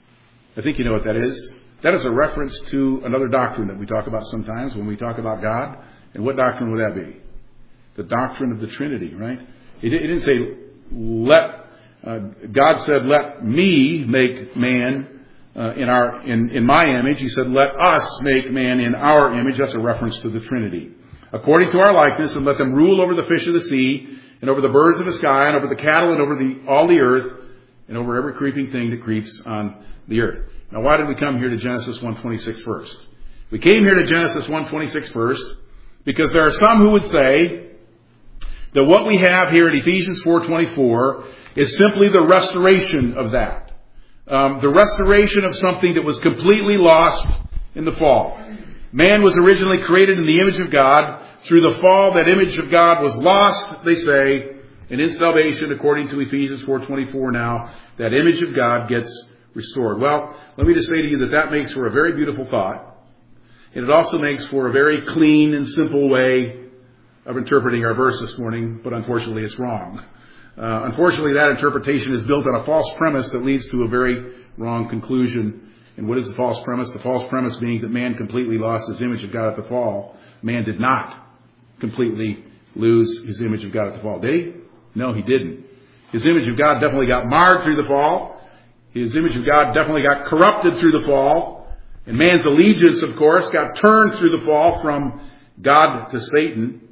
I think you know what that is. That is a reference to another doctrine that we talk about sometimes when we talk about God. And what doctrine would that be? The doctrine of the Trinity, right? It, it didn't say, let, uh, God said, let me make man uh, in our in, in my image. He said, let us make man in our image. That's a reference to the Trinity. According to our likeness, and let them rule over the fish of the sea, and over the birds of the sky, and over the cattle, and over the all the earth, and over every creeping thing that creeps on the earth. Now, why did we come here to Genesis one twenty-six first? We came here to Genesis one twenty-six first because there are some who would say that what we have here in Ephesians four twenty-four is simply the restoration of that. Um, the restoration of something that was completely lost in the fall. Man was originally created in the image of God. Through the fall, that image of God was lost, they say, and in salvation, according to Ephesians four twenty-four now, that image of God gets restored. Well, let me just say to you that that makes for a very beautiful thought. And it also makes for a very clean and simple way of interpreting our verse this morning, but unfortunately it's wrong. Uh, unfortunately, that interpretation is built on a false premise that leads to a very wrong conclusion. And what is the false premise? The false premise being that man completely lost his image of God at the fall. Man did not completely lose his image of God at the fall. Did he? No, he didn't. His image of God definitely got marred through the fall. His image of God definitely got corrupted through the fall. And man's allegiance, of course, got turned through the fall from God to Satan.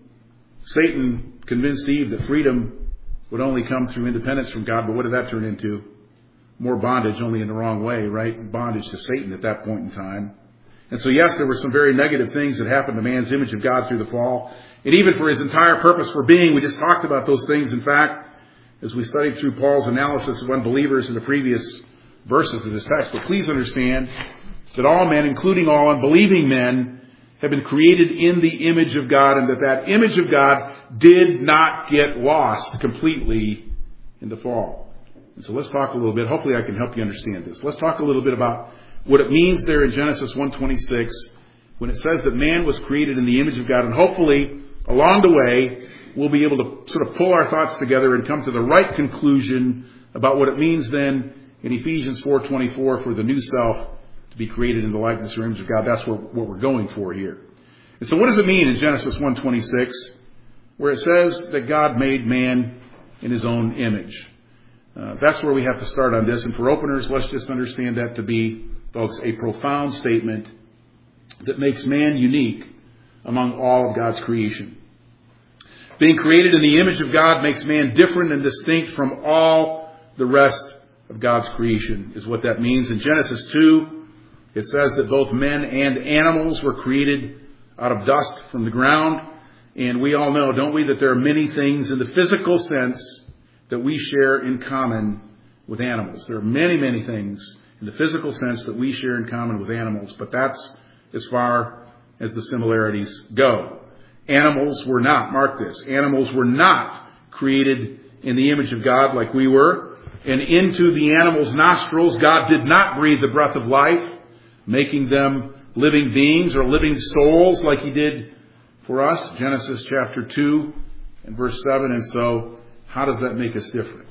Satan convinced Eve that freedom would only come through independence from God. But what did that turn into? More bondage, only in the wrong way, right? Bondage to Satan at that point in time. And so, yes, there were some very negative things that happened to man's image of God through the fall. And even for his entire purpose for being, we just talked about those things. In fact, as we studied through Paul's analysis of unbelievers in the previous verses of this text. But please understand that all men, including all unbelieving men, have been created in the image of God, and that that image of God did not get lost completely in the fall. And so let's talk a little bit. Hopefully I can help you understand this. Let's talk a little bit about what it means there in Genesis one twenty-six when it says that man was created in the image of God. And hopefully along the way we'll be able to sort of pull our thoughts together and come to the right conclusion about what it means then in Ephesians four twenty-four for the new self to be created in the likeness or image of God. That's what, what we're going for here. And so what does it mean in Genesis one twenty-six where it says that God made man in his own image? Uh, that's where we have to start on this. And for openers, let's just understand that to be, folks, a profound statement that makes man unique among all of God's creation. Being created in the image of God makes man different and distinct from all the rest of God's creation, is what that means. In Genesis two, it says that both men and animals were created out of dust from the ground. And we all know, don't we, that there are many things in the physical sense that we share in common with animals. There are many, many things in the physical sense that we share in common with animals, but that's as far as the similarities go. Animals were not, mark this, animals were not created in the image of God like we were. And into the animals' nostrils, God did not breathe the breath of life, making them living beings or living souls like He did for us. Genesis chapter two and verse seven. And so, how does that make us different?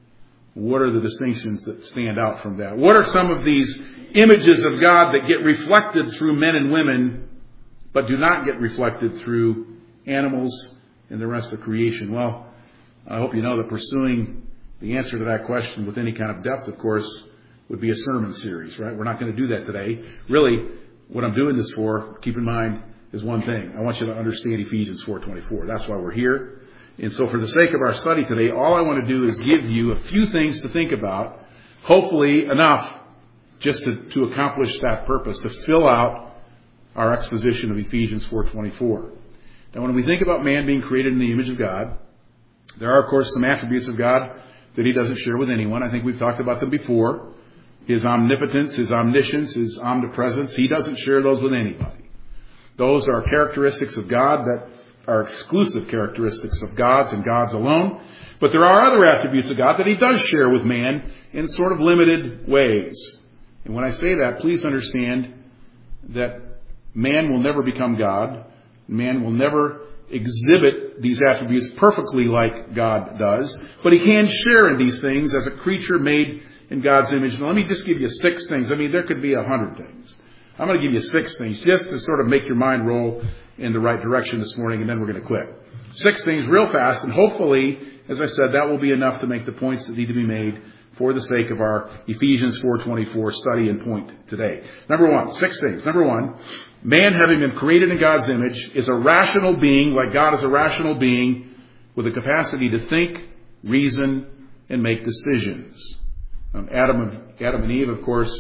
What are the distinctions that stand out from that? What are some of these images of God that get reflected through men and women, but do not get reflected through animals and the rest of creation? Well, I hope you know that pursuing the answer to that question with any kind of depth, of course, would be a sermon series, right? We're not going to do that today. Really, what I'm doing this for, keep in mind, is one thing. I want you to understand Ephesians four twenty-four. That's why we're here. And so for the sake of our study today, all I want to do is give you a few things to think about, hopefully enough just to, to accomplish that purpose, to fill out our exposition of Ephesians four twenty-four. Now, when we think about man being created in the image of God, there are, of course, some attributes of God that He doesn't share with anyone. I think we've talked about them before. His omnipotence, His omniscience, His omnipresence. He doesn't share those with anybody. Those are characteristics of God that are exclusive characteristics of God's and God's alone. But there are other attributes of God that He does share with man in sort of limited ways. And when I say that, please understand that man will never become God. Man will never exhibit these attributes perfectly like God does. But he can share in these things as a creature made in God's image. Now, let me just give you six things. I mean, there could be a hundred things. I'm going to give you six things just to sort of make your mind roll in the right direction this morning, and then we're going to quit. Six things real fast, and hopefully, as I said, that will be enough to make the points that need to be made for the sake of our Ephesians four twenty-four study and point today. Number one, six things. Number one, man, having been created in God's image, is a rational being, like God is a rational being, with a capacity to think, reason, and make decisions. Um, Adam, and, Adam and Eve, of course,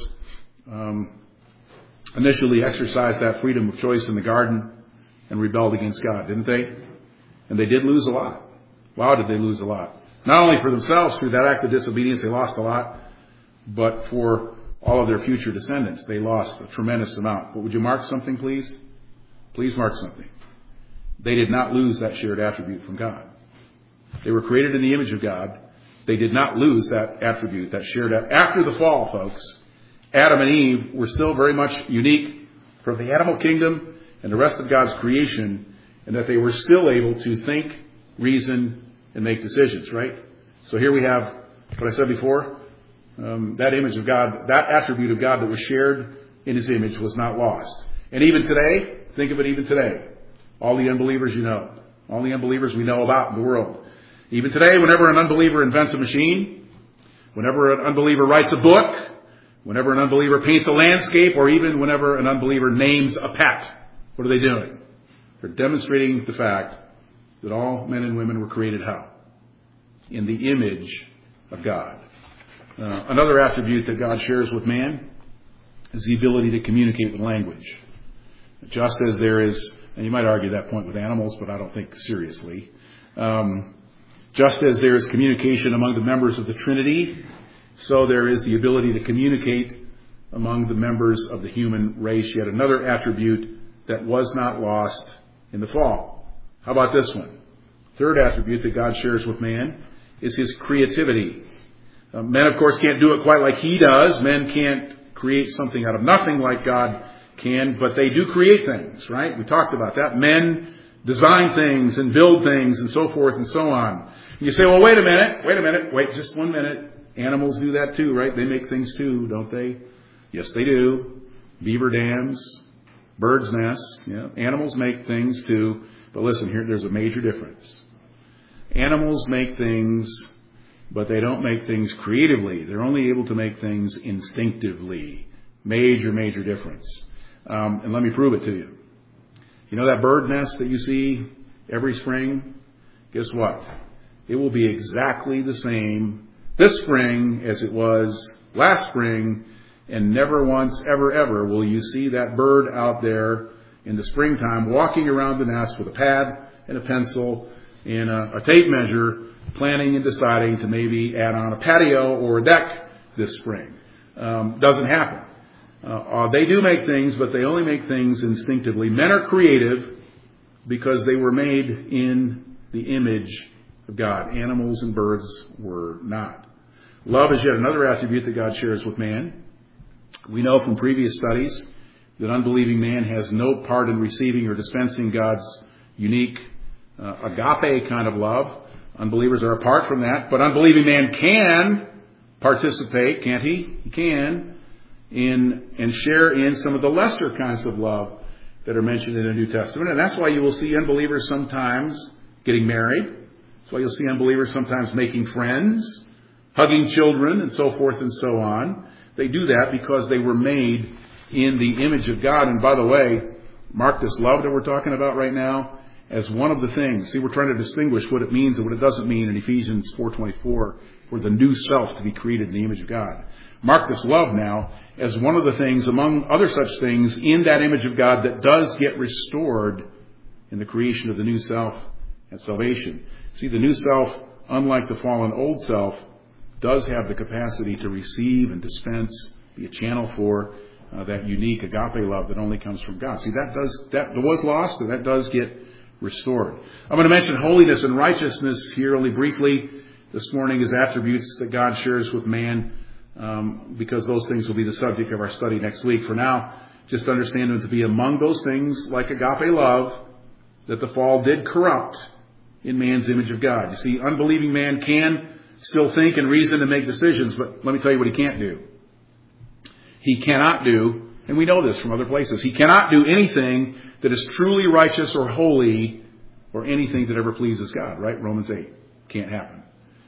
um, initially exercised that freedom of choice in the garden and rebelled against God, didn't they? And they did lose a lot. Wow, did they lose a lot. Not only for themselves through that act of disobedience, they lost a lot, but for all of their future descendants, they lost a tremendous amount. But would you mark something, please? Please mark something. They did not lose that shared attribute from God. They were created in the image of God. They did not lose that attribute, that shared attribute. After the fall, folks, Adam and Eve were still very much unique from the animal kingdom and the rest of God's creation, and that they were still able to think, reason, and make decisions, right? So here we have what I said before. Um, that image of God, that attribute of God that was shared in His image was not lost. And even today, think of it even today. All the unbelievers you know, all the unbelievers we know about in the world. Even today, whenever an unbeliever invents a machine, whenever an unbeliever writes a book, whenever an unbeliever paints a landscape, or even whenever an unbeliever names a pet, what are they doing? They're demonstrating the fact that all men and women were created how? In the image of God. Uh, another attribute that God shares with man is the ability to communicate with language. Just as there is, and you might argue that point with animals, but I don't think seriously. Um, just as there is communication among the members of the Trinity, so there is the ability to communicate among the members of the human race. Yet another attribute that was not lost in the fall. How about this one? Third attribute that God shares with man is His creativity. Uh, men, of course, can't do it quite like He does. Men can't create something out of nothing like God can, but they do create things, right? We talked about that. Men design things and build things and so forth and so on. And you say, well, wait a minute, wait a minute, wait just one minute. Animals do that too, right? They make things too, don't they? Yes, they do. Beaver dams, birds' nests. Yeah. Animals make things too. But listen, here, there's a major difference. Animals make things, but they don't make things creatively. They're only able to make things instinctively. Major, major difference. Um, and let me prove it to you. You know that bird nest that you see every spring? Guess what? It will be exactly the same this spring as it was last spring, and never once, ever, ever will you see that bird out there in the springtime walking around the nest with a pad and a pencil in a, a tape measure, planning and deciding to maybe add on a patio or a deck this spring. Um, doesn't happen. Uh, uh, they do make things, but they only make things instinctively. Men are creative because they were made in the image of God. Animals and birds were not. Love is yet another attribute that God shares with man. We know from previous studies that unbelieving man has no part in receiving or dispensing God's unique uh, agape kind of love. Unbelievers are apart from that, but unbelieving man can participate, can't he? He can, in and share in some of the lesser kinds of love that are mentioned in the New Testament. And that's why you will see unbelievers sometimes getting married. That's why you'll see unbelievers sometimes making friends, hugging children, and so forth and so on. They do that because they were made in the image of God. And by the way, mark this love that we're talking about right now as one of the things. See, we're trying to distinguish what it means and what it doesn't mean in Ephesians four twenty-four, for the new self to be created in the image of God. Mark this love now as one of the things, among other such things, in that image of God that does get restored in the creation of the new self at salvation. See, the new self, unlike the fallen old self, does have the capacity to receive and dispense, be a channel for uh, that unique agape love that only comes from God. See, that does that was lost, and that does get restored. I'm going to mention holiness and righteousness here only briefly this morning as attributes that God shares with man, um, because those things will be the subject of our study next week. For now, just understand them to be among those things like agape love that the fall did corrupt in man's image of God. You see, unbelieving man can still think and reason and make decisions, but let me tell you what he can't do. He cannot do, and we know this from other places, he cannot do anything that is truly righteous or holy or anything that ever pleases God, right? Romans eight. Can't happen.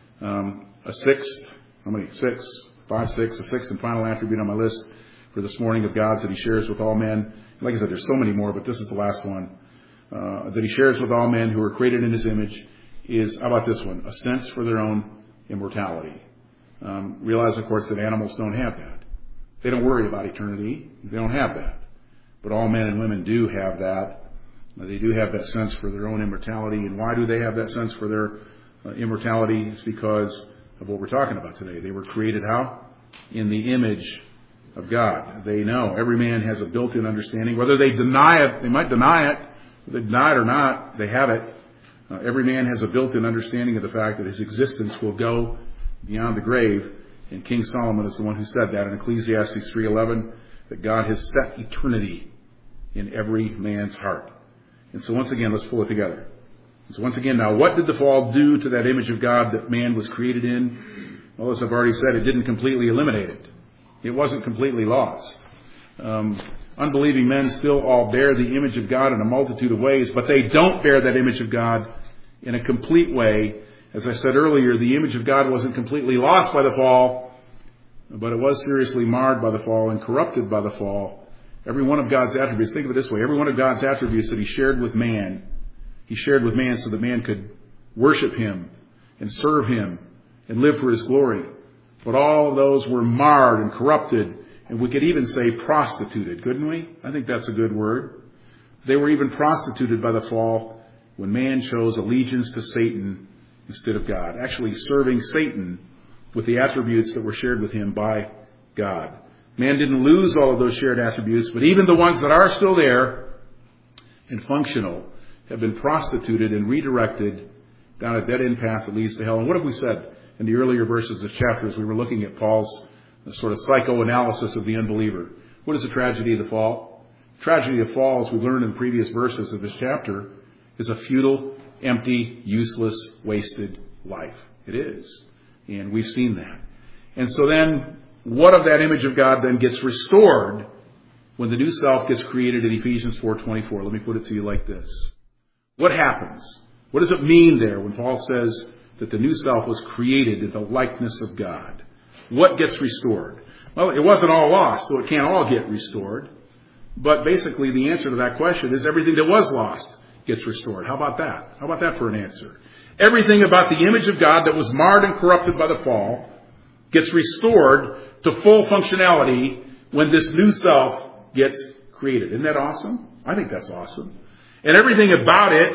Um, a sixth, how many? Six, five, six, a sixth and final attribute on my list for this morning of God's that he shares with all men. Like I said, there's so many more, but this is the last one. Uh, that he shares with all men who are created in his image is, how about this one? A sense for their own immortality. Um, realize, of course, that animals don't have that. They don't worry about eternity. They don't have that. But all men and women do have that. They do have that sense for their own immortality. And why do they have that sense for their uh, immortality? It's because of what we're talking about today. They were created how? In the image of God. They know. Every man has a built-in understanding. Whether they deny it, they might deny it. Whether they deny it or not, they have it. Uh, every man has a built-in understanding of the fact that his existence will go beyond the grave. And King Solomon is the one who said that in Ecclesiastes three eleven, that God has set eternity in every man's heart. And so once again, let's pull it together. And so once again, now, what did the fall do to that image of God that man was created in? Well, as I've already said, it didn't completely eliminate it. It wasn't completely lost. Um, unbelieving men still all bear the image of God in a multitude of ways, but they don't bear that image of God in a complete way. As I said earlier, the image of God wasn't completely lost by the fall, but it was seriously marred by the fall and corrupted by the fall. Every one of God's attributes, think of it this way, every one of God's attributes that he shared with man, he shared with man so that man could worship him and serve him and live for his glory. But all of those were marred and corrupted, and we could even say prostituted, couldn't we? I think that's a good word. They were even prostituted by the fall when man chose allegiance to Satan instead of God, actually serving Satan with the attributes that were shared with him by God. Man didn't lose all of those shared attributes, but even the ones that are still there and functional have been prostituted and redirected down a dead-end path that leads to hell. And what have we said in the earlier verses of the chapter as we were looking at Paul's sort of psychoanalysis of the unbeliever? What is the tragedy of the fall? The tragedy of the fall, as we learned in the previous verses of this chapter, is a futile, empty, useless, wasted life. It is. And we've seen that. And so then, what of that image of God then gets restored when the new self gets created in Ephesians four twenty-four? Let me put it to you like this. What happens? What does it mean there when Paul says that the new self was created in the likeness of God? What gets restored? Well, it wasn't all lost, so it can't all get restored. But basically, the answer to that question is everything that was lost gets restored. How about that? How about that for an answer? Everything about the image of God that was marred and corrupted by the fall gets restored to full functionality when this new self gets created. Isn't that awesome? I think that's awesome. And everything about it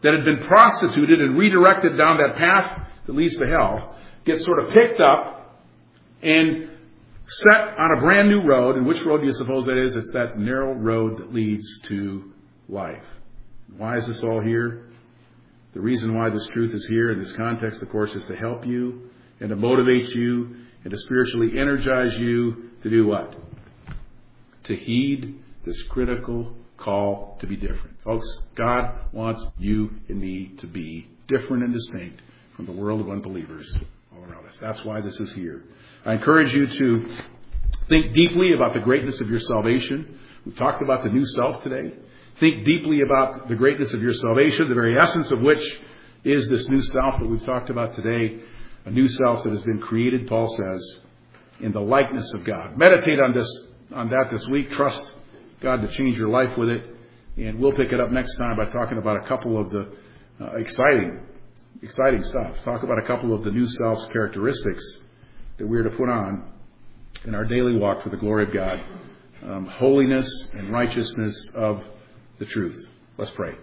that had been prostituted and redirected down that path that leads to hell gets sort of picked up and set on a brand new road. And which road do you suppose that is? It's that narrow road that leads to life. Why is this all here? The reason why this truth is here in this context, of course, is to help you and to motivate you and to spiritually energize you to do what? To heed this critical call to be different. Folks, God wants you and me to be different and distinct from the world of unbelievers all around us. That's why this is here. I encourage you to think deeply about the greatness of your salvation. We've talked about the new self today. Think deeply about the greatness of your salvation, the very essence of which is this new self that we've talked about today. A new self that has been created, Paul says, in the likeness of God. Meditate on this, on that this week. Trust God to change your life with it. And we'll pick it up next time by talking about a couple of the uh, exciting, exciting stuff. Talk about a couple of the new self's characteristics that we're to put on in our daily walk for the glory of God. Um, holiness and righteousness of the truth. Let's pray.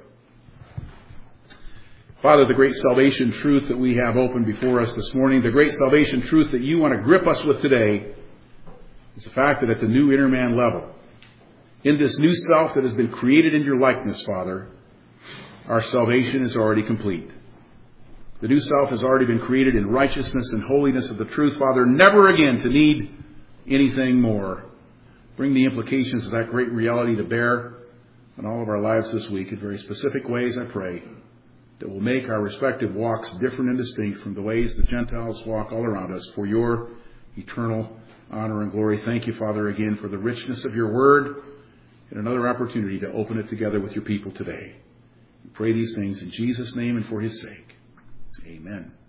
Father, the great salvation truth that we have open before us this morning, the great salvation truth that you want to grip us with today, is the fact that at the new inner man level, in this new self that has been created in your likeness, Father, our salvation is already complete. The new self has already been created in righteousness and holiness of the truth, Father, never again to need anything more. Bring the implications of that great reality to bear on all of our lives this week in very specific ways, I pray, that will make our respective walks different and distinct from the ways the Gentiles walk all around us for your eternal honor and glory. Thank you, Father, again for the richness of your word and another opportunity to open it together with your people today. We pray these things in Jesus' name and for his sake. Amen.